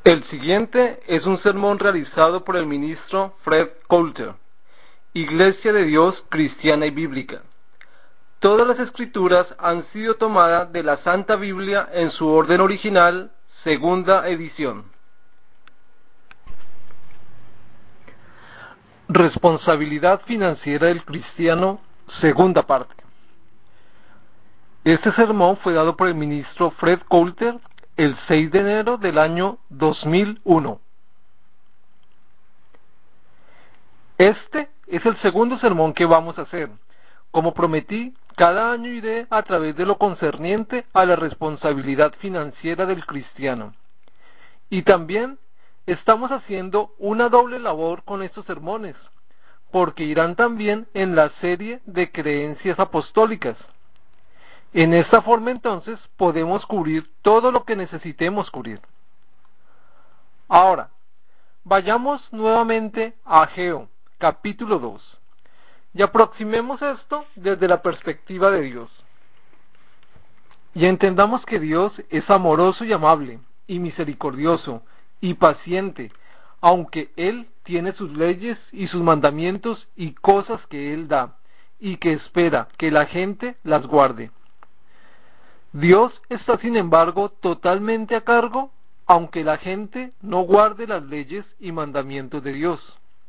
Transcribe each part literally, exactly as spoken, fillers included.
El siguiente es un sermón realizado por el ministro Fred Coulter, Iglesia de Dios Cristiana y Bíblica. Todas las escrituras han sido tomadas de la Santa Biblia en su orden original, segunda edición. Responsabilidad financiera del cristiano, segunda parte. Este sermón fue dado por el ministro Fred Coulter el seis de enero del año dos mil uno. Este es el segundo sermón que vamos a hacer. Como prometí, cada año iré a través de lo concerniente a la responsabilidad financiera del cristiano. Y también estamos haciendo una doble labor con estos sermones, porque irán también en la serie de creencias apostólicas. En esta forma entonces podemos cubrir todo lo que necesitemos cubrir. Ahora, vayamos nuevamente a Ageo, capítulo dos, y aproximemos esto desde la perspectiva de Dios. Y entendamos que Dios es amoroso y amable, y misericordioso, y paciente, aunque Él tiene sus leyes y sus mandamientos y cosas que Él da, y que espera que la gente las guarde. Dios está sin embargo totalmente a cargo, aunque la gente no guarde las leyes y mandamientos de Dios.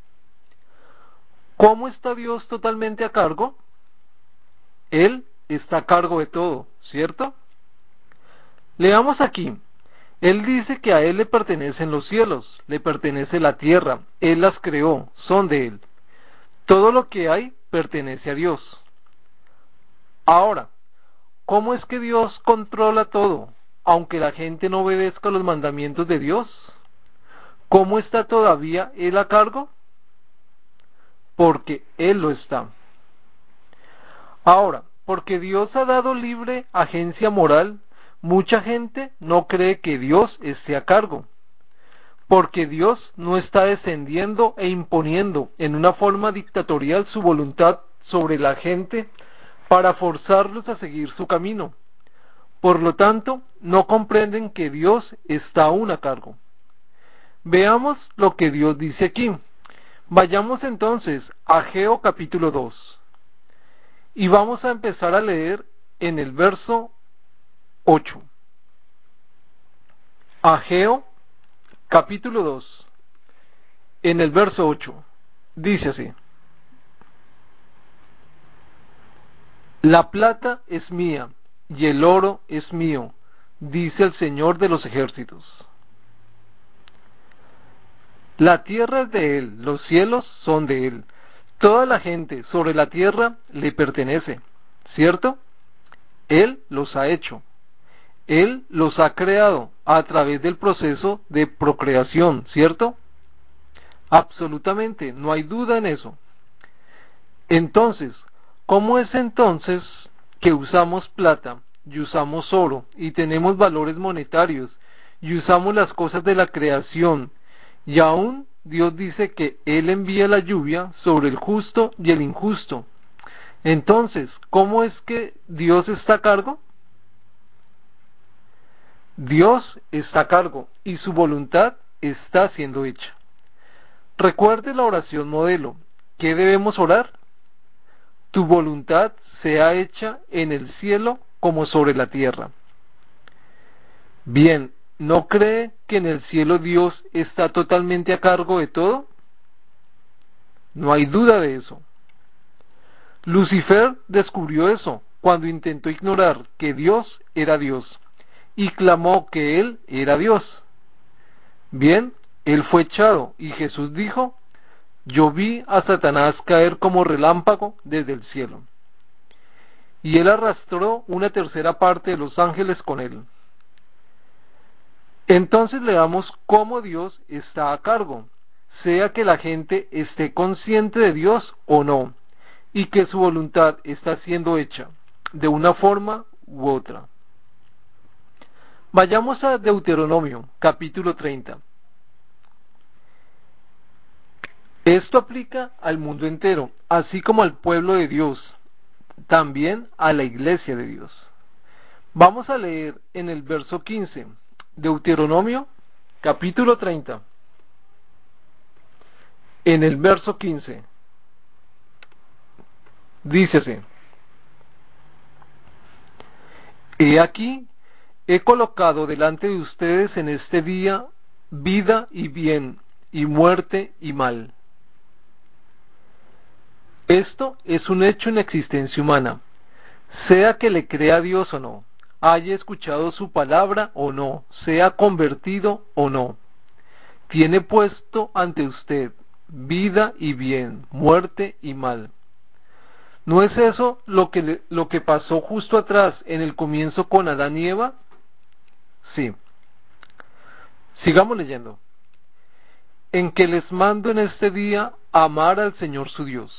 ¿Cómo está Dios totalmente a cargo? Él está a cargo de todo, ¿cierto? Leamos aquí. Él dice que a Él le pertenecen los cielos, le pertenece la tierra, Él las creó, son de Él. Todo lo que hay pertenece a Dios. Ahora, ¿cómo es que Dios controla todo, aunque la gente no obedezca los mandamientos de Dios? ¿Cómo está todavía Él a cargo? Porque Él lo está. Ahora, porque Dios ha dado libre agencia moral, mucha gente no cree que Dios esté a cargo. Porque Dios no está descendiendo e imponiendo en una forma dictatorial su voluntad sobre la gente para forzarlos a seguir su camino. Por lo tanto, no comprenden que Dios está aún a cargo. Veamos lo que Dios dice aquí. Vayamos entonces a Ageo capítulo dos. Y vamos a empezar a leer en el verso ocho. Ageo capítulo dos, en el verso ocho. Dice así: La plata es mía y el oro es mío, dice el Señor de los ejércitos. La tierra es de Él, los cielos son de Él. Toda la gente sobre la tierra le pertenece, ¿cierto? Él los ha hecho. Él los ha creado a través del proceso de procreación, ¿cierto? Absolutamente, no hay duda en eso. Entonces, ¿cómo es entonces que usamos plata y usamos oro y tenemos valores monetarios y usamos las cosas de la creación y aún Dios dice que Él envía la lluvia sobre el justo y el injusto? Entonces, ¿cómo es que Dios está a cargo? Dios está a cargo y su voluntad está siendo hecha. Recuerde la oración modelo. ¿Qué debemos orar? Tu voluntad sea hecha en el cielo como sobre la tierra. Bien, ¿no cree que en el cielo Dios está totalmente a cargo de todo? No hay duda de eso. Lucifer descubrió eso cuando intentó ignorar que Dios era Dios y clamó que Él era Dios. Bien, Él fue echado y Jesús dijo: Yo vi a Satanás caer como relámpago desde el cielo. Y Él arrastró una tercera parte de los ángeles con Él. Entonces leamos cómo Dios está a cargo, sea que la gente esté consciente de Dios o no, y que su voluntad está siendo hecha de una forma u otra. Vayamos a Deuteronomio, capítulo treinta. Esto aplica al mundo entero, así como al pueblo de Dios, también a la iglesia de Dios. Vamos a leer en el verso quince, Deuteronomio capítulo treinta, en el verso quince, dícese: He aquí, he colocado delante de ustedes en este día vida y bien, y muerte y mal. Esto es un hecho en la existencia humana, sea que le crea a Dios o no, haya escuchado su palabra o no, sea convertido o no. Tiene puesto ante usted vida y bien, muerte y mal. ¿No es eso lo que, le, lo que pasó justo atrás en el comienzo con Adán y Eva? Sí. Sigamos leyendo. En que les mando en este día amar al Señor su Dios.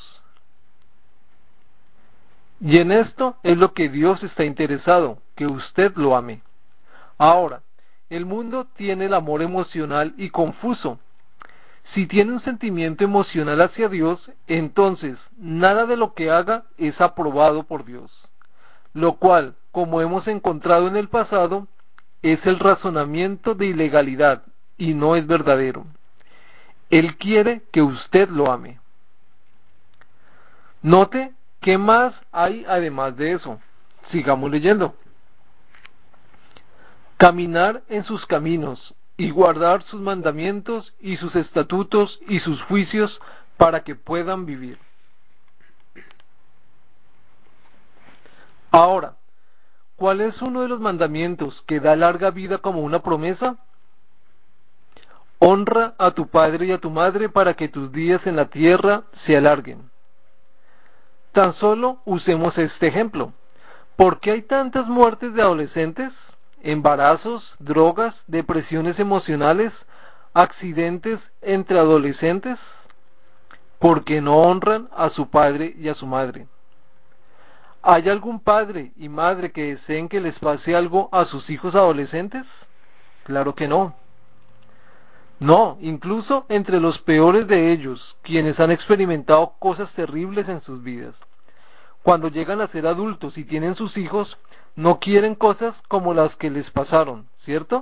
Y en esto es lo que Dios está interesado, que usted lo ame. Ahora, el mundo tiene el amor emocional y confuso. Si tiene un sentimiento emocional hacia Dios, entonces nada de lo que haga es aprobado por Dios, lo cual, como hemos encontrado en el pasado, es el razonamiento de ilegalidad y no es verdadero. Él quiere que usted lo ame. Note qué más hay además de eso. Sigamos leyendo. Caminar en sus caminos y guardar sus mandamientos y sus estatutos y sus juicios para que puedan vivir. Ahora, ¿cuál es uno de los mandamientos que da larga vida como una promesa? Honra a tu padre y a tu madre para que tus días en la tierra se alarguen. Tan solo usemos este ejemplo. ¿Por qué hay tantas muertes de adolescentes? Embarazos, drogas, depresiones emocionales, accidentes entre adolescentes, porque no honran a su padre y a su madre. ¿Hay algún padre y madre que deseen que les pase algo a sus hijos adolescentes? Claro que no. No, incluso entre los peores de ellos, quienes han experimentado cosas terribles en sus vidas, cuando llegan a ser adultos y tienen sus hijos, no quieren cosas como las que les pasaron, ¿cierto?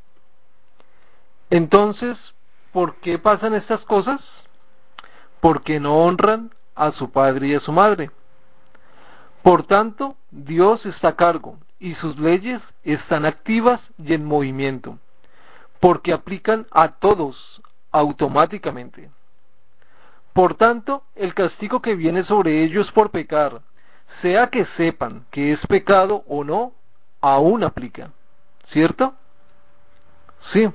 Entonces, ¿por qué pasan estas cosas? Porque no honran a su padre y a su madre. Por tanto, Dios está a cargo y sus leyes están activas y en movimiento, porque aplican a todos automáticamente. Por tanto, el castigo que viene sobre ellos por pecar, sea que sepan que es pecado o no, aún aplica, ¿cierto? Sí.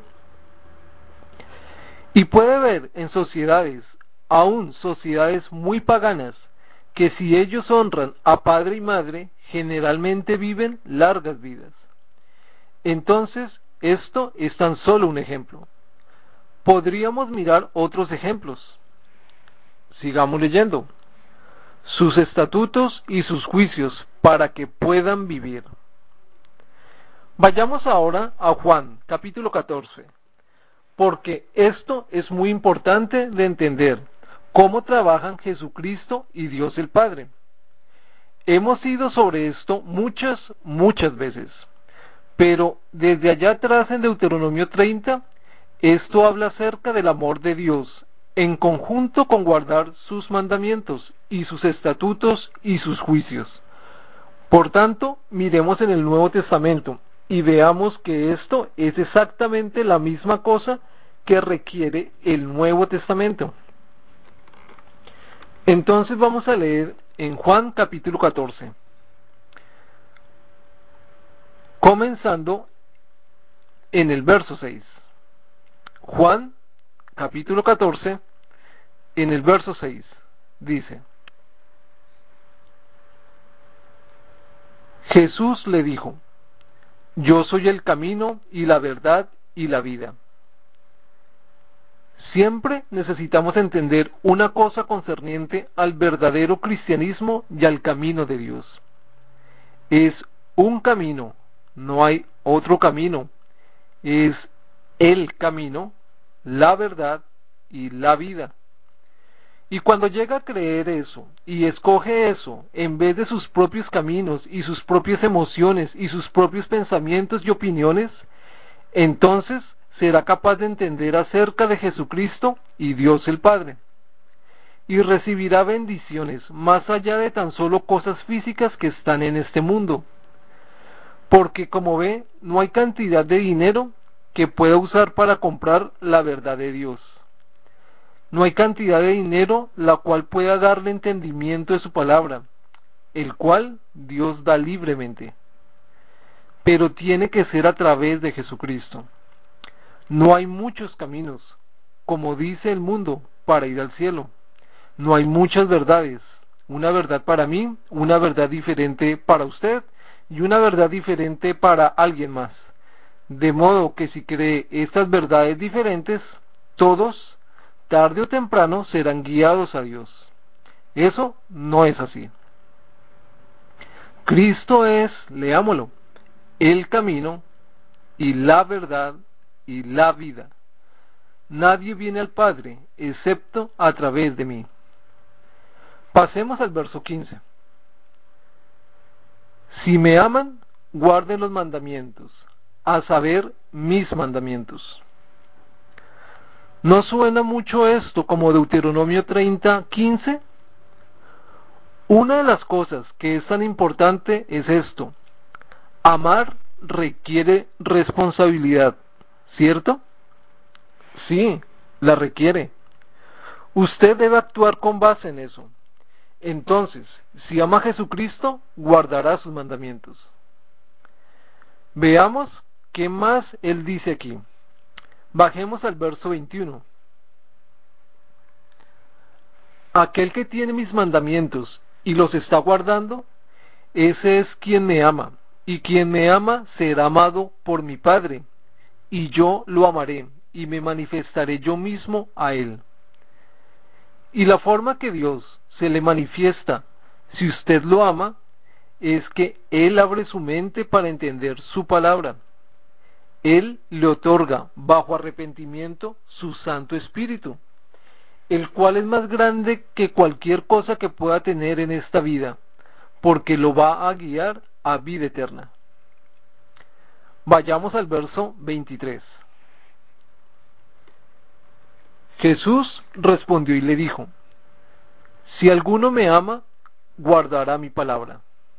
Y puede ver en sociedades, aún sociedades muy paganas, que si ellos honran a padre y madre, generalmente viven largas vidas. Entonces, esto es tan solo un ejemplo. Podríamos mirar otros ejemplos. Sigamos leyendo. Sus estatutos y sus juicios para que puedan vivir. Vayamos ahora a Juan, capítulo catorce, porque esto es muy importante de entender, cómo trabajan Jesucristo y Dios el Padre. Hemos ido sobre esto muchas, muchas veces, pero desde allá atrás en Deuteronomio treinta, esto habla acerca del amor de Dios, en conjunto con guardar sus mandamientos y sus estatutos y sus juicios. Por tanto, miremos en el Nuevo Testamento y veamos que esto es exactamente la misma cosa que requiere el Nuevo Testamento. Entonces vamos a leer en Juan capítulo catorce, comenzando en el verso seis. Juan capítulo catorce, en el verso seis, dice: Jesús le dijo: Yo soy el camino y la verdad y la vida. Siempre necesitamos entender una cosa concerniente al verdadero cristianismo y al camino de Dios. Es un camino, no hay otro camino. Es el camino, la verdad y la vida. Y cuando llega a creer eso y escoge eso en vez de sus propios caminos y sus propias emociones y sus propios pensamientos y opiniones, entonces será capaz de entender acerca de Jesucristo y Dios el Padre, y recibirá bendiciones más allá de tan solo cosas físicas que están en este mundo, porque como ve, no hay cantidad de dinero que pueda usar para comprar la verdad de Dios. No hay cantidad de dinero la cual pueda darle entendimiento de su palabra, el cual Dios da libremente. Pero tiene que ser a través de Jesucristo. No hay muchos caminos, como dice el mundo, para ir al cielo. No hay muchas verdades, una verdad para mí, una verdad diferente para usted y una verdad diferente para alguien más. De modo que si cree estas verdades diferentes, todos, tarde o temprano, serán guiados a Dios. Eso no es así. Cristo es, leámoslo, el camino y la verdad y la vida. Nadie viene al Padre excepto a través de mí. Pasemos al verso quince. Si me aman, guarden los mandamientos, a saber, mis mandamientos. ¿No suena mucho esto como Deuteronomio treinta, quince? Una de las cosas que es tan importante es esto: amar requiere responsabilidad, ¿cierto? Sí, la requiere. Usted debe actuar con base en eso. Entonces, si ama a Jesucristo, guardará sus mandamientos. Veamos qué más él dice aquí. Bajemos al verso veintiuno. Aquel que tiene mis mandamientos y los está guardando, ese es quien me ama, y quien me ama será amado por mi Padre, y yo lo amaré, y me manifestaré yo mismo a él. Y la forma que Dios se le manifiesta, si usted lo ama, es que Él abre su mente para entender su palabra. Él le otorga, bajo arrepentimiento, su Santo Espíritu, el cual es más grande que cualquier cosa que pueda tener en esta vida, porque lo va a guiar a vida eterna. Vayamos al verso veintitrés. Jesús respondió y le dijo: si alguno me ama, guardará mi palabra.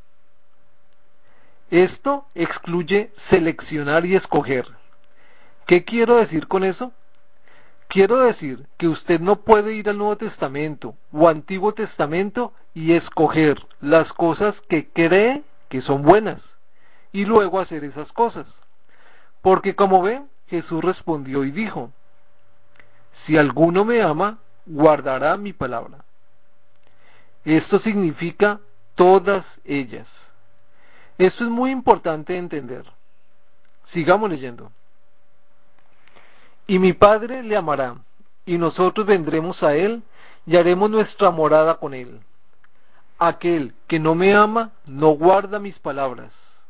Esto excluye seleccionar y escoger. ¿Qué quiero decir con eso? Quiero decir que usted no puede ir al Nuevo Testamento o Antiguo Testamento y escoger las cosas que cree que son buenas y luego hacer esas cosas. Porque como ve, Jesús respondió y dijo: si alguno me ama, guardará mi palabra. Esto significa todas ellas. Esto es muy importante entender. Sigamos leyendo. Y mi Padre le amará, y nosotros vendremos a él y haremos nuestra morada con él. Aquel que no me ama no guarda mis palabras.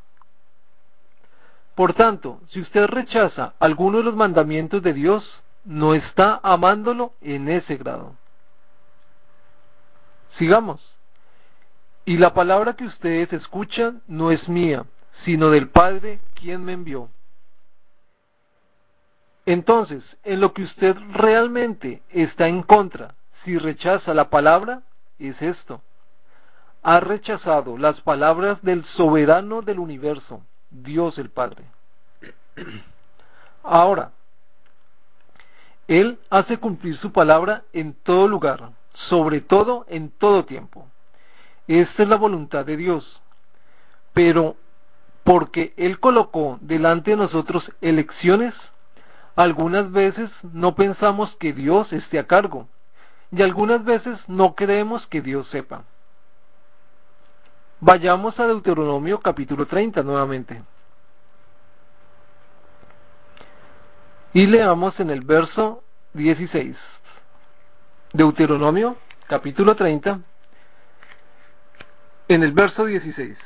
Por tanto, si usted rechaza alguno de los mandamientos de Dios, no está amándolo en ese grado. Sigamos. Y la palabra que ustedes escuchan no es mía, sino del Padre quien me envió. Entonces, en lo que usted realmente está en contra, si rechaza la palabra, es esto: ha rechazado las palabras del soberano del universo, Dios el Padre. Ahora, Él hace cumplir su palabra en todo lugar, sobre todo en todo tiempo. Esta es la voluntad de Dios. Pero, porque Él colocó delante de nosotros elecciones, algunas veces no pensamos que Dios esté a cargo, y algunas veces no creemos que Dios sepa. Vayamos a Deuteronomio capítulo treinta nuevamente. Y leamos en el verso dieciséis. Deuteronomio capítulo treinta, en el verso dieciséis.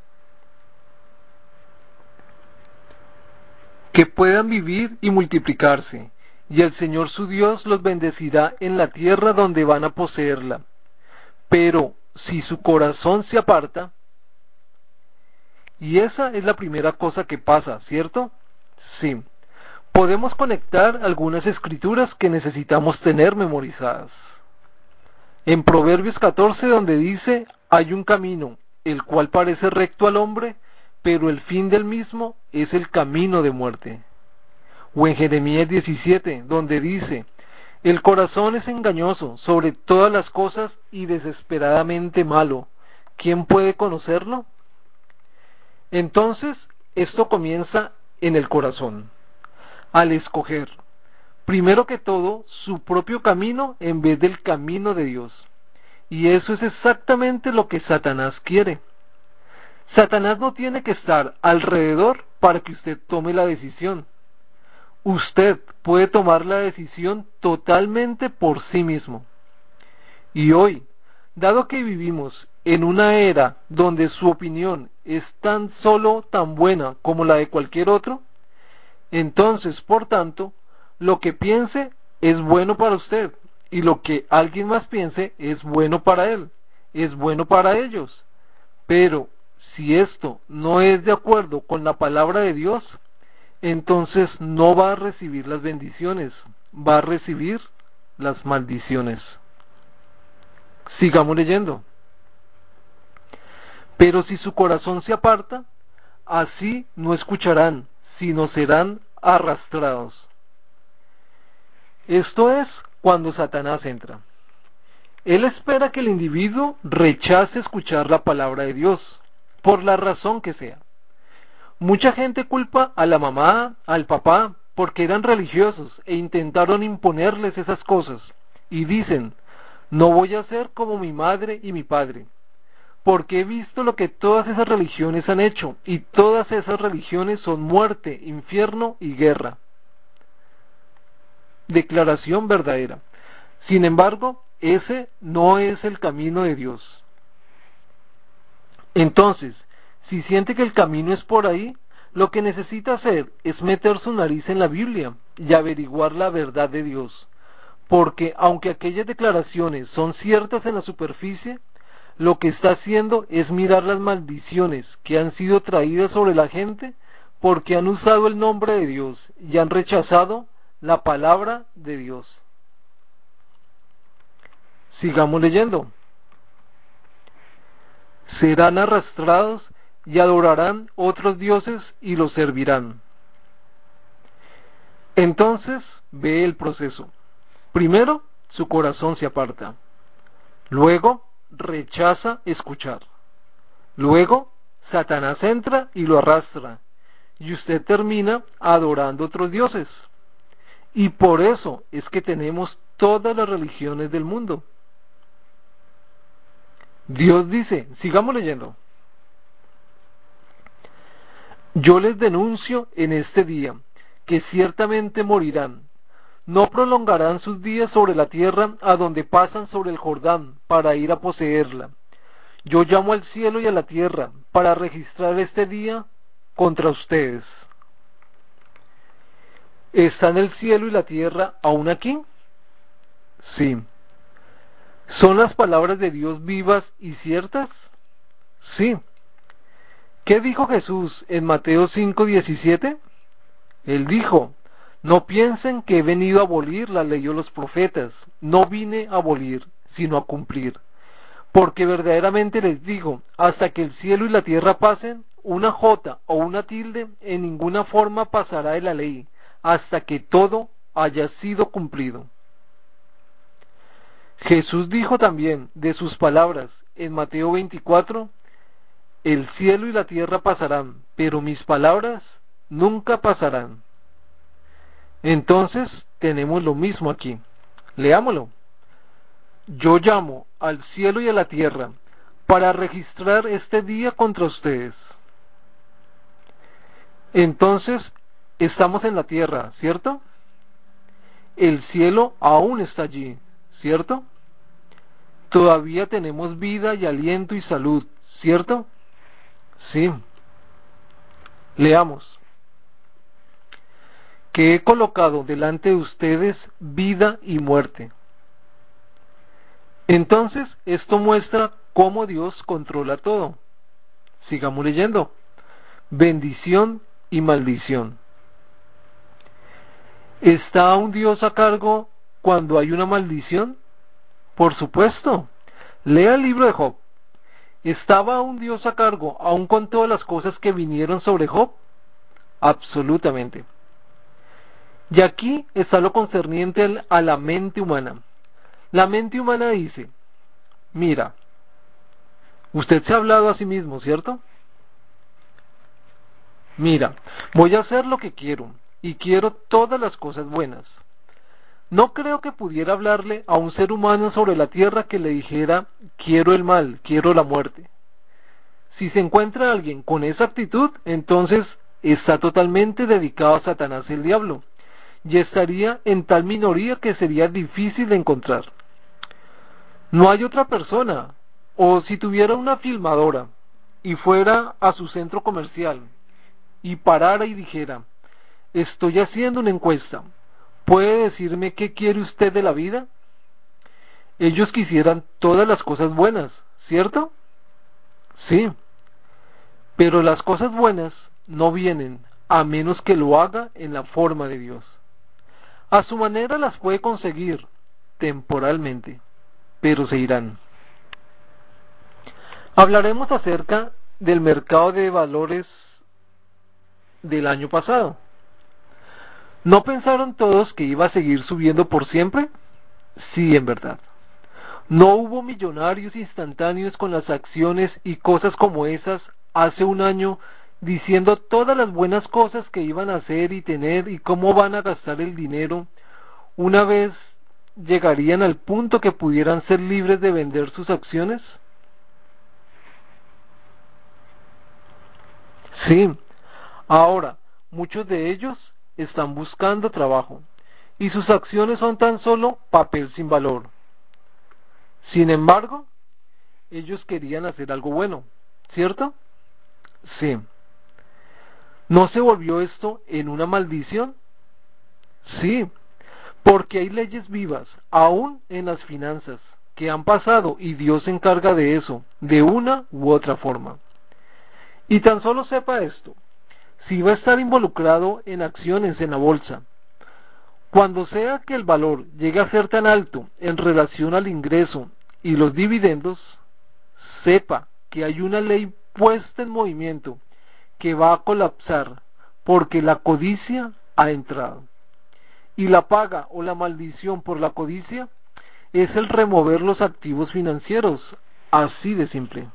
Que puedan vivir y multiplicarse, y el Señor su Dios los bendecirá en la tierra donde van a poseerla. Pero si su corazón se aparta, y esa es la primera cosa que pasa, ¿cierto? Sí, podemos conectar algunas escrituras que necesitamos tener memorizadas. En Proverbios catorce, donde dice, hay un camino, el cual parece recto al hombre, pero el fin del mismo es el camino de muerte. O en Jeremías diecisiete, donde dice, el corazón es engañoso sobre todas las cosas y desesperadamente malo. ¿Quién puede conocerlo? Entonces, esto comienza en el corazón, al escoger, primero que todo, su propio camino en vez del camino de Dios. Y eso es exactamente lo que Satanás quiere. Satanás no tiene que estar alrededor para que usted tome la decisión. Usted puede tomar la decisión totalmente por sí mismo. Y hoy, dado que vivimos en una era donde su opinión es tan solo tan buena como la de cualquier otro, entonces, por tanto, lo que piense es bueno para usted, y lo que alguien más piense es bueno para él, es bueno para ellos. Pero, si esto no es de acuerdo con la palabra de Dios, entonces no va a recibir las bendiciones, va a recibir las maldiciones. Sigamos leyendo. Pero si su corazón se aparta, así no escucharán, sino serán arrastrados. Esto es cuando Satanás entra. Él espera que el individuo rechace escuchar la palabra de Dios, por la razón que sea. Mucha gente culpa a la mamá, al papá, porque eran religiosos e intentaron imponerles esas cosas, y dicen, no voy a ser como mi madre y mi padre, porque he visto lo que todas esas religiones han hecho, y todas esas religiones son muerte, infierno y guerra. Declaración verdadera. Sin embargo, ese no es el camino de Dios. Entonces, si siente que el camino es por ahí, lo que necesita hacer es meter su nariz en la Biblia y averiguar la verdad de Dios, porque aunque aquellas declaraciones son ciertas en la superficie, lo que está haciendo es mirar las maldiciones que han sido traídas sobre la gente porque han usado el nombre de Dios y han rechazado la palabra de Dios. Sigamos leyendo. Serán arrastrados y adorarán otros dioses y los servirán. Entonces ve el proceso. Primero, su corazón se aparta. Luego, rechaza escuchar. Luego, Satanás entra y lo arrastra. Y usted termina adorando otros dioses. Y por eso es que tenemos todas las religiones del mundo. Dios dice, sigamos leyendo. Yo les denuncio en este día que ciertamente morirán. No prolongarán sus días sobre la tierra a donde pasan sobre el Jordán para ir a poseerla. Yo llamo al cielo y a la tierra para registrar este día contra ustedes. ¿Están el cielo y la tierra aún aquí? Sí. ¿Son las palabras de Dios vivas y ciertas? Sí. ¿Qué dijo Jesús en Mateo cinco diecisiete? Él dijo, no piensen que he venido a abolir la ley o los profetas, no vine a abolir, sino a cumplir. Porque verdaderamente les digo, hasta que el cielo y la tierra pasen, una jota o una tilde en ninguna forma pasará de la ley, hasta que todo haya sido cumplido. Jesús dijo también de sus palabras en Mateo veinticuatro, el cielo y la tierra pasarán, pero mis palabras nunca pasarán. Entonces tenemos lo mismo aquí. Leámoslo. Yo llamo al cielo y a la tierra para registrar este día contra ustedes. Entonces estamos en la tierra, ¿cierto? El cielo aún está allí, ¿cierto? Todavía tenemos vida y aliento y salud, ¿cierto? Sí. Leamos. Que he colocado delante de ustedes vida y muerte. Entonces, esto muestra cómo Dios controla todo. Sigamos leyendo. Bendición y maldición. ¿Está un Dios a cargo cuando hay una maldición? Por supuesto. Lea el libro de Job. ¿Estaba un Dios a cargo aún con todas las cosas que vinieron sobre Job? Absolutamente. Y aquí está lo concerniente al- a la mente humana. La mente humana dice, mira, usted se ha hablado a sí mismo, ¿cierto? Mira, voy a hacer lo que quiero, y quiero todas las cosas buenas. No creo que pudiera hablarle a un ser humano sobre la tierra que le dijera, quiero el mal, quiero la muerte. Si se encuentra alguien con esa actitud, entonces está totalmente dedicado a Satanás el diablo, y estaría en tal minoría que sería difícil de encontrar. No hay otra persona, o si tuviera una filmadora y fuera a su centro comercial y parara y dijera, estoy haciendo una encuesta, ¿puede decirme qué quiere usted de la vida? Ellos quisieran todas las cosas buenas, ¿cierto? Sí, pero las cosas buenas no vienen a menos que lo haga en la forma de Dios. A su manera las puede conseguir temporalmente, pero se irán. Hablaremos acerca del mercado de valores del año pasado. ¿No pensaron todos que iba a seguir subiendo por siempre? Sí, en verdad. ¿No hubo millonarios instantáneos con las acciones y cosas como esas hace un año diciendo todas las buenas cosas que iban a hacer y tener y cómo van a gastar el dinero una vez llegarían al punto que pudieran ser libres de vender sus acciones? Sí. Ahora, muchos de ellos están buscando trabajo y sus acciones son tan solo papel sin valor. Sin embargo, ellos querían hacer algo bueno, ¿cierto? Sí. ¿No se volvió esto en una maldición? Sí, porque hay leyes vivas, aún en las finanzas, que han pasado y Dios se encarga de eso, de una u otra forma. Y tan solo sepa esto, si va a estar involucrado en acciones en la bolsa, cuando sea que el valor llegue a ser tan alto en relación al ingreso y los dividendos, sepa que hay una ley puesta en movimiento que va a colapsar porque la codicia ha entrado. Y la paga o la maldición por la codicia es el remover los activos financieros, así de simple.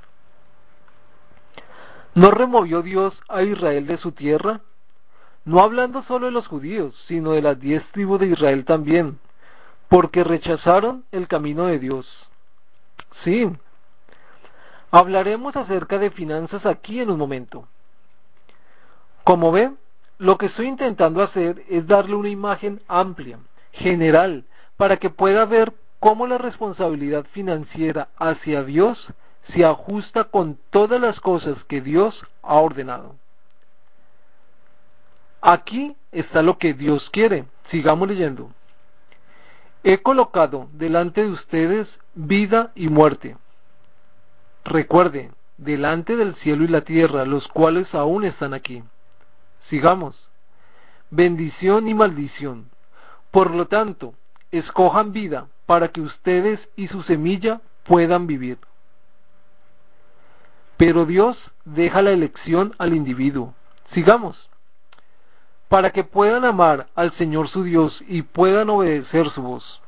¿No removió Dios a Israel de su tierra? No hablando solo de los judíos, sino de las diez tribus de Israel también, porque rechazaron el camino de Dios. Sí, hablaremos acerca de finanzas aquí en un momento. Como ve, lo que estoy intentando hacer es darle una imagen amplia, general, para que pueda ver cómo la responsabilidad financiera hacia Dios se ajusta con todas las cosas que Dios ha ordenado. Aquí está lo que Dios quiere. Sigamos leyendo. He colocado delante de ustedes vida y muerte. Recuerde, delante del cielo y la tierra, los cuales aún están aquí. Sigamos. Bendición y maldición. Por lo tanto, escojan vida para que ustedes y su semilla puedan vivir. Pero Dios deja la elección al individuo. Sigamos. Para que puedan amar al Señor su Dios y puedan obedecer su voz.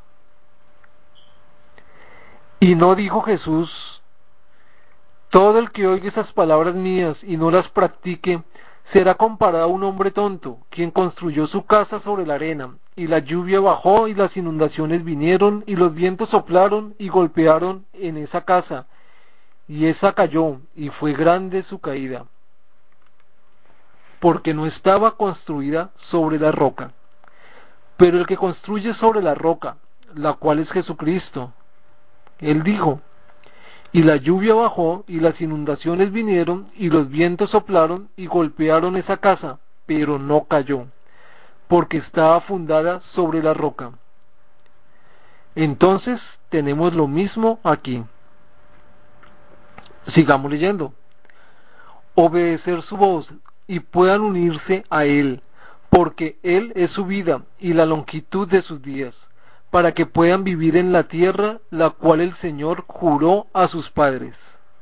Y no dijo Jesús, todo el que oiga esas palabras mías y no las practique, será comparado a un hombre tonto, quien construyó su casa sobre la arena, y la lluvia bajó y las inundaciones vinieron, y los vientos soplaron y golpearon en esa casa, y esa cayó, y fue grande su caída, porque no estaba construida sobre la roca. Pero el que construye sobre la roca, la cual es Jesucristo, él dijo, y la lluvia bajó, y las inundaciones vinieron, y los vientos soplaron, y golpearon esa casa, pero no cayó, porque estaba fundada sobre la roca. Entonces, tenemos lo mismo aquí. Sigamos leyendo. Obedecer su voz, y puedan unirse a Él, porque Él es su vida y la longitud de sus días, para que puedan vivir en la tierra, la cual el Señor juró a sus padres.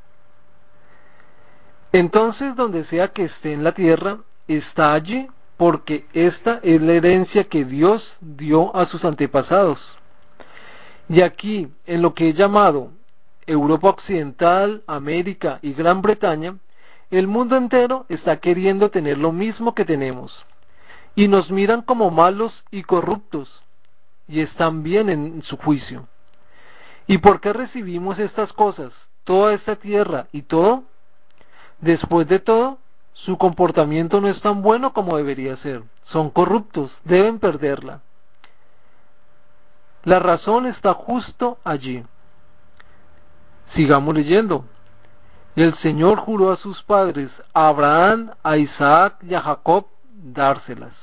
Entonces, donde sea que esté en la tierra, está allí, porque esta es la herencia que Dios dio a sus antepasados. Y aquí, en lo que he llamado Europa Occidental, América y Gran Bretaña, el mundo entero está queriendo tener lo mismo que tenemos, y nos miran como malos y corruptos, y están bien en su juicio. ¿Y por qué recibimos estas cosas, toda esta tierra y todo? Después de todo, su comportamiento no es tan bueno como debería ser. Son corruptos, deben perderla. La razón está justo allí. Sigamos leyendo. El Señor juró a sus padres, a Abraham, a Isaac y a Jacob, dárselas.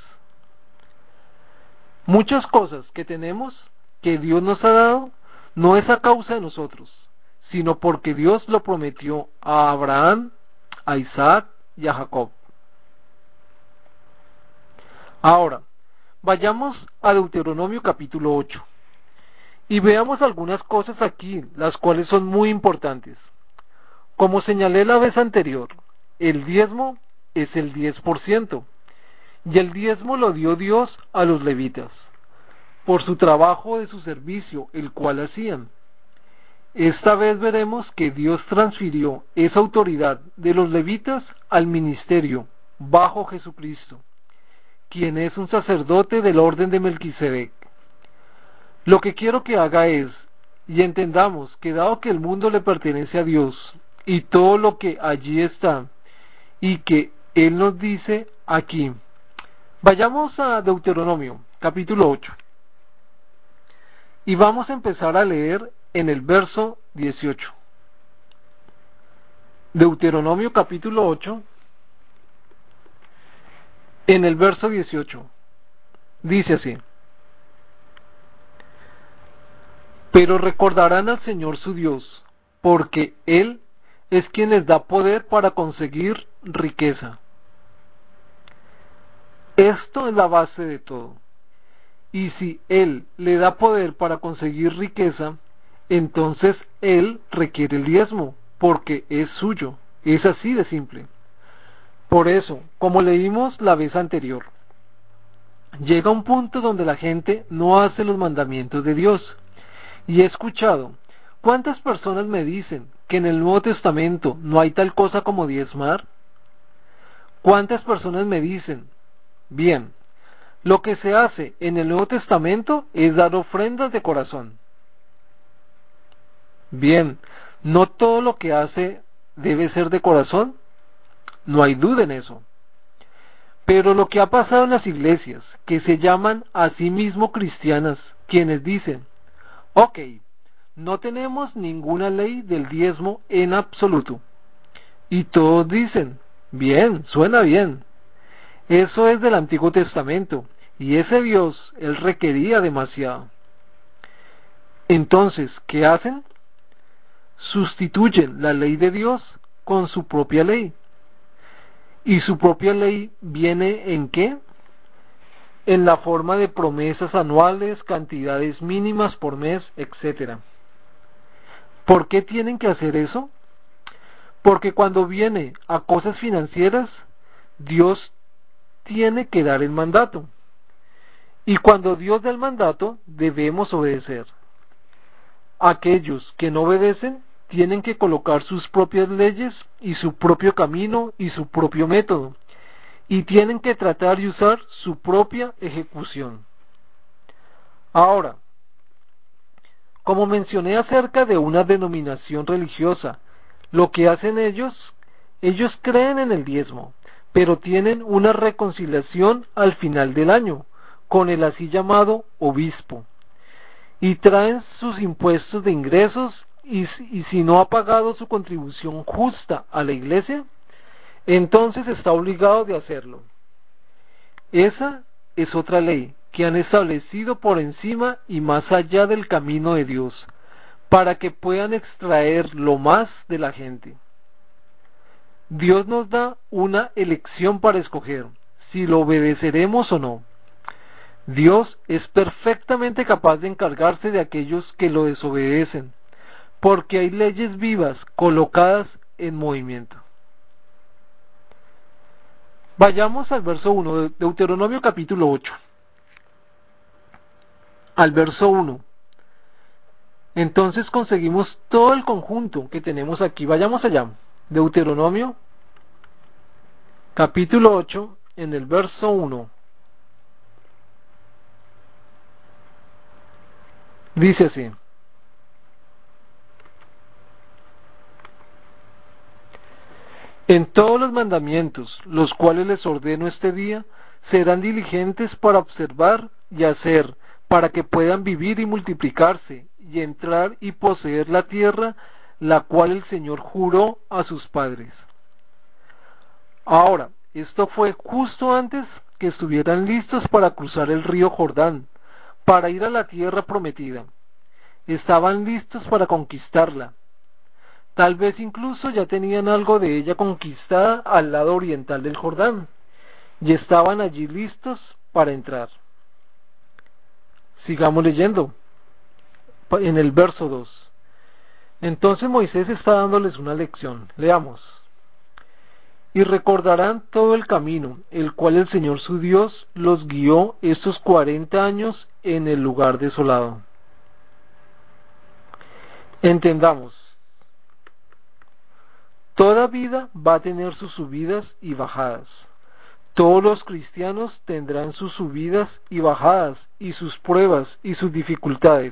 Muchas cosas que tenemos, que Dios nos ha dado, no es a causa de nosotros, sino porque Dios lo prometió a Abraham, a Isaac y a Jacob. Ahora, vayamos a Deuteronomio capítulo ocho y veamos algunas cosas aquí, las cuales son muy importantes. Como señalé la vez anterior, el diezmo es el diez por ciento, y el diezmo lo dio Dios a los levitas, por su trabajo de su servicio, el cual hacían. Esta vez veremos que Dios transfirió esa autoridad de los levitas al ministerio bajo Jesucristo, quien es un sacerdote del orden de Melquisedec. Lo que quiero que haga es, y entendamos que dado que el mundo le pertenece a Dios, y todo lo que allí está, y que Él nos dice aquí, vayamos a Deuteronomio, capítulo ocho, y vamos a empezar a leer en el verso dieciocho. Deuteronomio capítulo ocho, en el verso dieciocho, dice así: Pero recordarán al Señor su Dios, porque Él es quien les da poder para conseguir riqueza. Esto es la base de todo. Y si Él le da poder para conseguir riqueza, entonces Él requiere el diezmo, porque es suyo. Es así de simple. Por eso, como leímos la vez anterior, llega un punto donde la gente no hace los mandamientos de Dios. Y he escuchado, ¿cuántas personas me dicen que en el Nuevo Testamento no hay tal cosa como diezmar? ¿Cuántas personas me dicen, bien, lo que se hace en el Nuevo Testamento es dar ofrendas de corazón? Bien, ¿no todo lo que hace debe ser de corazón? No hay duda en eso. Pero lo que ha pasado en las iglesias, que se llaman a sí mismo cristianas, quienes dicen, ok, no tenemos ninguna ley del diezmo en absoluto. Y todos dicen, bien, suena bien. Eso es del Antiguo Testamento, y ese Dios, Él requería demasiado. Entonces, ¿qué hacen? Sustituyen la ley de Dios con su propia ley. ¿Y su propia ley viene en qué? En la forma de promesas anuales, cantidades mínimas por mes, etcétera. ¿Por qué tienen que hacer eso? Porque cuando viene a cosas financieras, Dios tiene que dar el mandato. Y cuando Dios da el mandato, debemos obedecer. Aquellos que no obedecen tienen que colocar sus propias leyes y su propio camino y su propio método, y tienen que tratar de usar su propia ejecución. Ahora, como mencioné acerca de una denominación religiosa, lo que hacen ellos, ellos creen en el diezmo, pero tienen una reconciliación al final del año, con el así llamado obispo, y traen sus impuestos de ingresos, y, y si no ha pagado su contribución justa a la iglesia, entonces está obligado de hacerlo. Esa es otra ley que han establecido por encima y más allá del camino de Dios, para que puedan extraer lo más de la gente. Dios nos da una elección para escoger si lo obedeceremos o no. Dios es perfectamente capaz de encargarse de aquellos que lo desobedecen, porque hay leyes vivas colocadas en movimiento. Vayamos al verso uno de Deuteronomio capítulo ocho. Al verso uno. Entonces conseguimos todo el conjunto que tenemos aquí. Vayamos allá. Deuteronomio capítulo ocho, en el verso uno. Dice así: en todos los mandamientos, los cuales les ordeno este día, serán diligentes para observar y hacer, para que puedan vivir y multiplicarse, y entrar y poseer la tierra, la cual el Señor juró a sus padres. Ahora, esto fue justo antes que estuvieran listos para cruzar el río Jordán, para ir a la tierra prometida. Estaban listos para conquistarla. Tal vez incluso ya tenían algo de ella conquistada al lado oriental del Jordán, y estaban allí listos para entrar. Sigamos leyendo, en el verso dos. Entonces Moisés está dándoles una lección. Leamos. Y recordarán todo el camino, el cual el Señor su Dios los guió estos cuarenta años en el lugar desolado. Entendamos. Toda vida va a tener sus subidas y bajadas. Todos los cristianos tendrán sus subidas y bajadas, y sus pruebas y sus dificultades.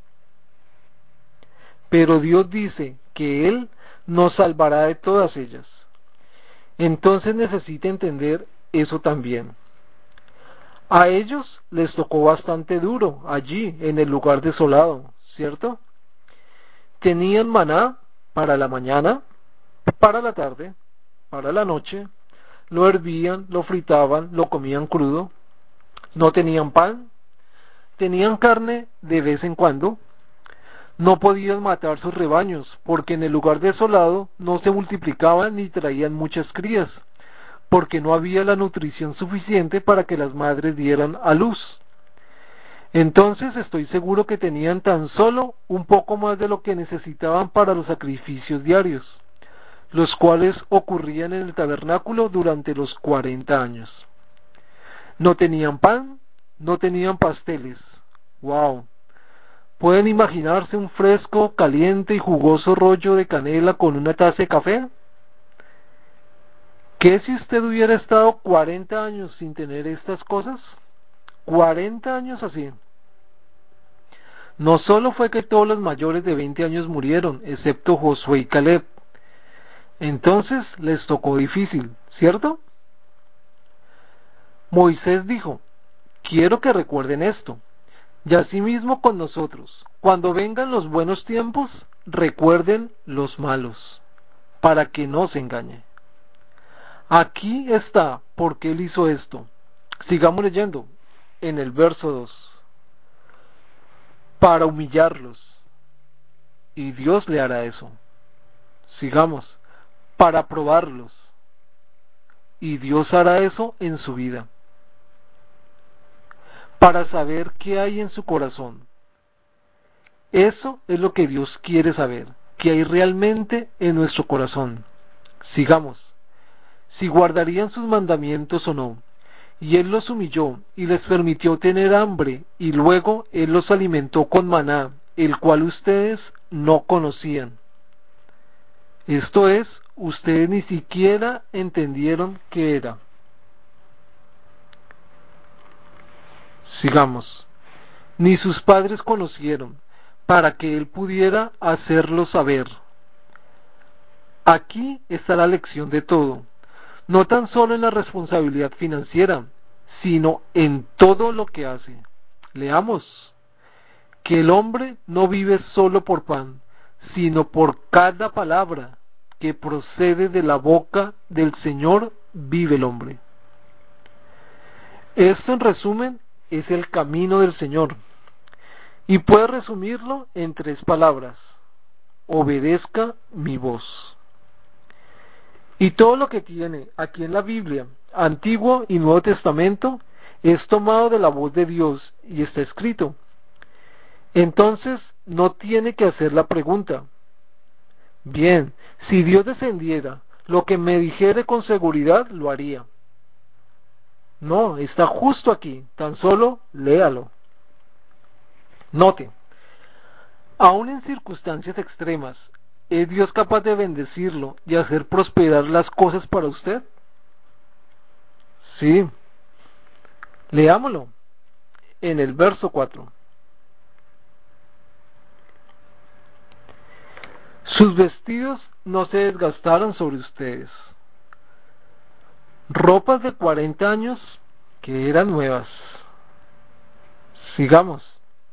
Pero Dios dice que Él nos salvará de todas ellas. Entonces necesita entender eso también. A ellos les tocó bastante duro allí, en el lugar desolado, ¿cierto? Tenían maná para la mañana, para la tarde, para la noche, lo hervían, lo fritaban, lo comían crudo, no tenían pan, tenían carne de vez en cuando, no podían matar sus rebaños, porque en el lugar desolado no se multiplicaban ni traían muchas crías, porque no había la nutrición suficiente para que las madres dieran a luz. Entonces estoy seguro que tenían tan solo un poco más de lo que necesitaban para los sacrificios diarios, los cuales ocurrían en el tabernáculo durante los cuarenta años. No tenían pan, no tenían pasteles. ¡Wow! ¿Pueden imaginarse un fresco, caliente y jugoso rollo de canela con una taza de café? ¿Qué si usted hubiera estado cuarenta años sin tener estas cosas? cuarenta años así. No solo fue que todos los mayores de veinte años murieron, excepto Josué y Caleb. Entonces les tocó difícil, ¿cierto? Moisés dijo: quiero que recuerden esto, y asimismo con nosotros, cuando vengan los buenos tiempos, recuerden los malos, para que no se engañe. Aquí está por qué él hizo esto. Sigamos leyendo en el verso dos. Para humillarlos, y Dios le hará eso. Sigamos, para probarlos, y Dios hará eso en su vida. Para saber qué hay en su corazón. Eso es lo que Dios quiere saber, qué hay realmente en nuestro corazón. Sigamos, si guardarían sus mandamientos o no. Y Él los humilló y les permitió tener hambre, y luego Él los alimentó con maná, el cual ustedes no conocían. Esto es, ustedes ni siquiera entendieron qué era. Sigamos. Ni sus padres conocieron, para que Él pudiera hacerlo saber. Aquí está la lección de todo. No tan solo en la responsabilidad financiera, sino en todo lo que hace. Leamos, que el hombre no vive solo por pan, sino por cada palabra que procede de la boca del Señor vive el hombre. Esto en resumen es el camino del Señor, y puede resumirlo en tres palabras: obedezca mi voz. Y todo lo que tiene aquí en la Biblia Antiguo y Nuevo Testamento, es tomado de la voz de Dios y está escrito. Entonces no tiene que hacer la pregunta: bien, si Dios descendiera, lo que me dijere con seguridad lo haría. No, está justo aquí, tan solo léalo. Note, aun en circunstancias extremas, ¿es Dios capaz de bendecirlo y hacer prosperar las cosas para usted? Sí, leámoslo en el verso cuatro. Sus vestidos no se desgastaron sobre ustedes. Ropas de cuarenta años que eran nuevas. Sigamos.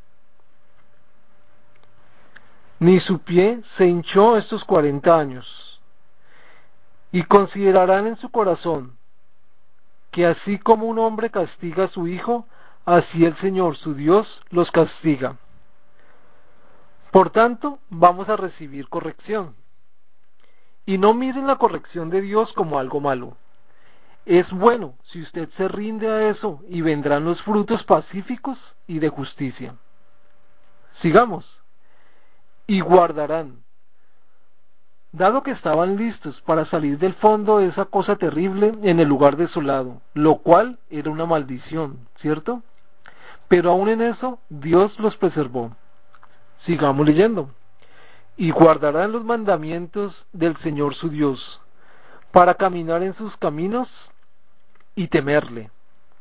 Ni su pie se hinchó estos cuarenta años. Y considerarán en su corazón que así como un hombre castiga a su hijo, así el Señor su Dios los castiga. Por tanto, vamos a recibir corrección. Y no miren la corrección de Dios como algo malo. Es bueno si usted se rinde a eso y vendrán los frutos pacíficos y de justicia. Sigamos. Y guardarán. Dado que estaban listos para salir del fondo de esa cosa terrible en el lugar desolado, lo cual era una maldición, ¿cierto? Pero aún en eso, Dios los preservó. Sigamos leyendo. Y guardarán los mandamientos del Señor su Dios, para caminar en sus caminos y temerle.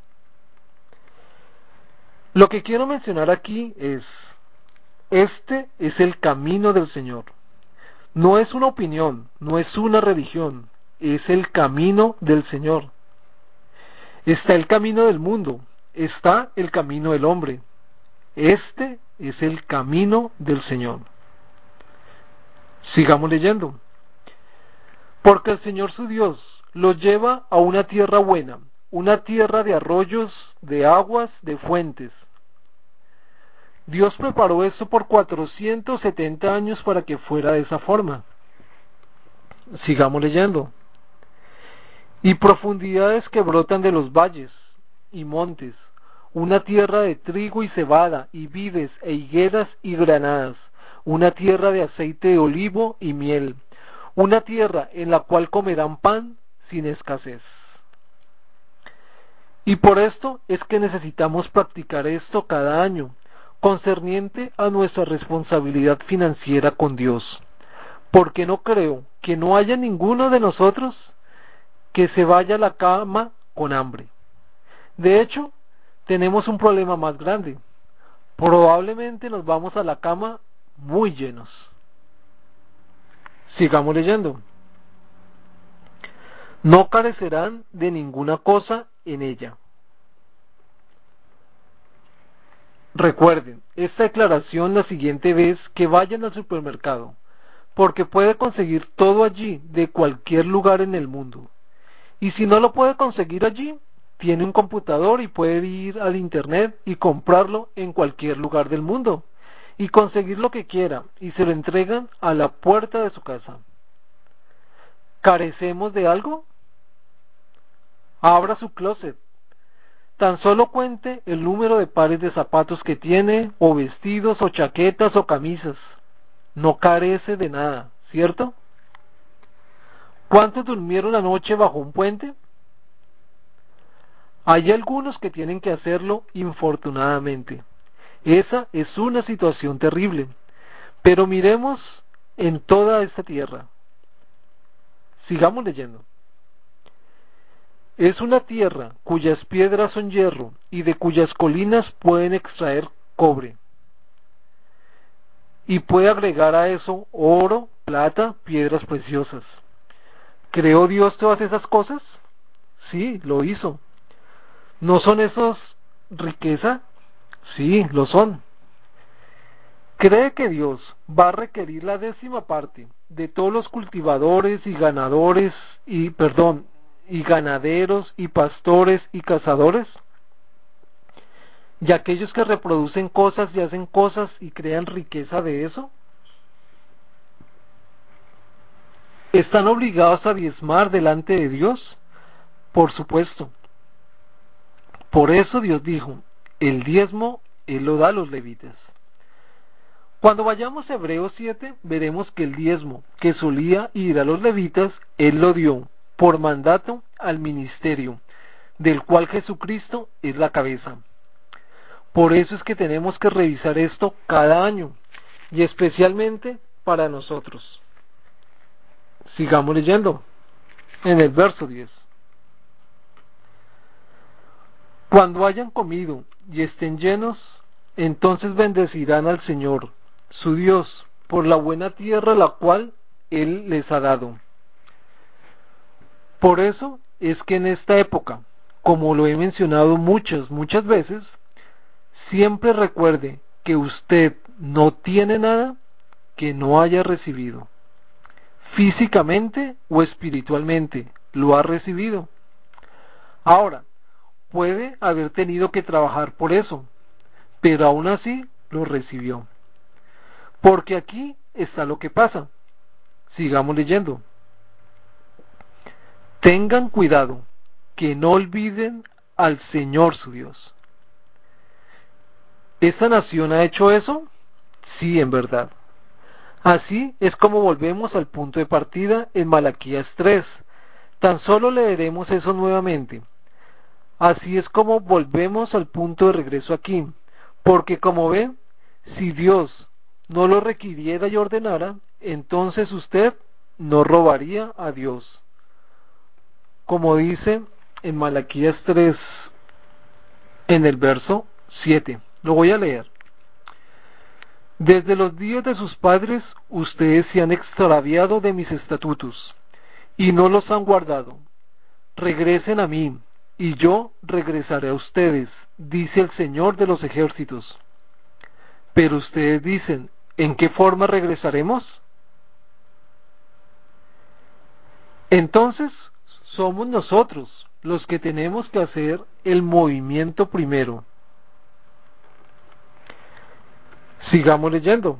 Lo que quiero mencionar aquí es, este es el camino del Señor. No es una opinión, no es una religión, es el camino del Señor. Está el camino del mundo, está el camino del hombre. Este es el camino del Señor. Sigamos leyendo. Porque el Señor su Dios los lleva a una tierra buena, una tierra de arroyos, de aguas, de fuentes. Dios preparó esto por cuatrocientos setenta años para que fuera de esa forma. Sigamos leyendo. Y profundidades que brotan de los valles y montes, una tierra de trigo y cebada, y vides e higueras y granadas, una tierra de aceite de olivo y miel, una tierra en la cual comerán pan sin escasez. Y por esto es que necesitamos practicar esto cada año, concerniente a nuestra responsabilidad financiera con Dios, porque no creo que no haya ninguno de nosotros que se vaya a la cama con hambre. De hecho, tenemos un problema más grande. Probablemente nos vamos a la cama muy llenos. Sigamos leyendo. No carecerán de ninguna cosa en ella. Recuerden esta declaración la siguiente vez que vayan al supermercado, porque puede conseguir todo allí de cualquier lugar en el mundo. Y si no lo puede conseguir allí, tiene un computador y puede ir al internet y comprarlo en cualquier lugar del mundo y conseguir lo que quiera y se lo entregan a la puerta de su casa. ¿Carecemos de algo? Abra su closet. Tan solo cuente el número de pares de zapatos que tiene, o vestidos, o chaquetas, o camisas. No carece de nada, ¿cierto? ¿Cuántos durmieron anoche bajo un puente? Hay algunos que tienen que hacerlo infortunadamente. Esa es una situación terrible. Pero miremos en toda esta tierra. Sigamos leyendo. Es una tierra cuyas piedras son hierro y de cuyas colinas pueden extraer cobre. Y puede agregar a eso oro, plata, piedras preciosas. ¿Creó Dios todas esas cosas? Sí, lo hizo. ¿No son esos riqueza? Sí, lo son. ¿Cree que Dios va a requerir la décima parte de todos los cultivadores y ganadores y, perdón, y ganaderos y pastores y cazadores? ¿Y aquellos que reproducen cosas y hacen cosas y crean riqueza de eso? ¿Están obligados a diezmar delante de Dios? Por supuesto. Por eso Dios dijo, el diezmo Él lo da a los levitas. Cuando vayamos a Hebreos siete, veremos que el diezmo que solía ir a los levitas, Él lo dio por mandato al ministerio, del cual Jesucristo es la cabeza. Por eso es que tenemos que revisar esto cada año, y especialmente para nosotros. Sigamos leyendo en el verso diez. Cuando hayan comido y estén llenos, entonces bendecirán al Señor, su Dios, por la buena tierra la cual Él les ha dado. Por eso es que en esta época, como lo he mencionado muchas, muchas veces, siempre recuerde que usted no tiene nada que no haya recibido. Físicamente o espiritualmente, lo ha recibido. Ahora, puede haber tenido que trabajar por eso, pero aún así lo recibió. Porque aquí está lo que pasa. Sigamos leyendo. Tengan cuidado, que no olviden al Señor su Dios. ¿Esta nación ha hecho eso? Sí, en verdad. Así es como volvemos al punto de partida en Malaquías tres. Tan solo leeremos eso nuevamente. Así es como volvemos al punto de regreso aquí. Porque como ve, si Dios no lo requiriera y ordenara, entonces usted no robaría a Dios. Como dice en Malaquías tres, en el verso siete. Lo voy a leer. Desde los días de sus padres ustedes se han extraviado de mis estatutos y no los han guardado. Regresen a mí y yo regresaré a ustedes, dice el Señor de los ejércitos. Pero ustedes dicen, ¿en qué forma regresaremos? Entonces somos nosotros los que tenemos que hacer el movimiento primero. Sigamos leyendo.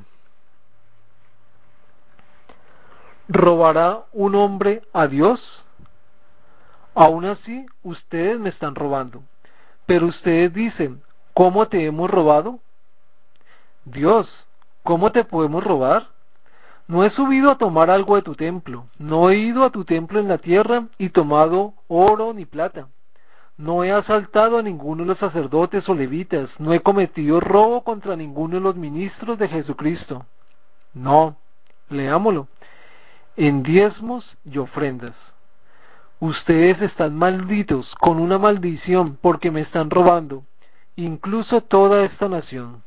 ¿Robará un hombre a Dios? Aún así, ustedes me están robando. Pero ustedes dicen, ¿cómo te hemos robado? Dios, ¿cómo te podemos robar? No he subido a tomar algo de tu templo, no he ido a tu templo en la tierra y tomado oro ni plata. No he asaltado a ninguno de los sacerdotes o levitas, no he cometido robo contra ninguno de los ministros de Jesucristo. No, leámoslo. En diezmos y ofrendas. Ustedes están malditos con una maldición porque me están robando, incluso toda esta nación.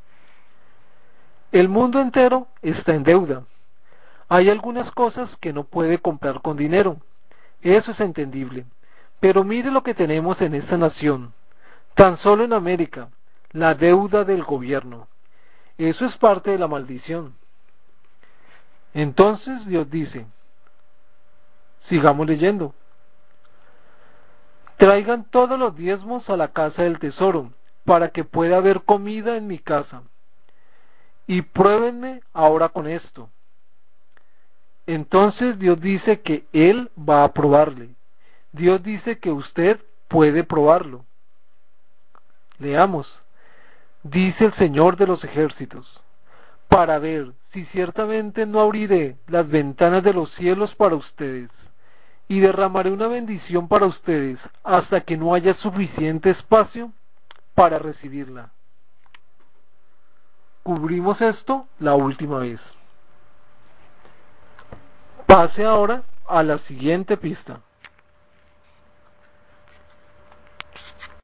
El mundo entero está en deuda. Hay algunas cosas que no puede comprar con dinero. Eso es entendible. Pero mire lo que tenemos en esta nación. Tan solo en América, la deuda del gobierno. Eso es parte de la maldición. Entonces Dios dice, sigamos leyendo. Traigan todos los diezmos a la casa del tesoro, para que pueda haber comida en mi casa. Y pruébenme ahora con esto. Entonces Dios dice que Él va a probarle. Dios dice que usted puede probarlo. Leamos. Dice el Señor de los ejércitos, para ver si ciertamente no abriré las ventanas de los cielos para ustedes, y derramaré una bendición para ustedes hasta que no haya suficiente espacio para recibirla. Cubrimos esto la última vez. Pase ahora a la siguiente pista.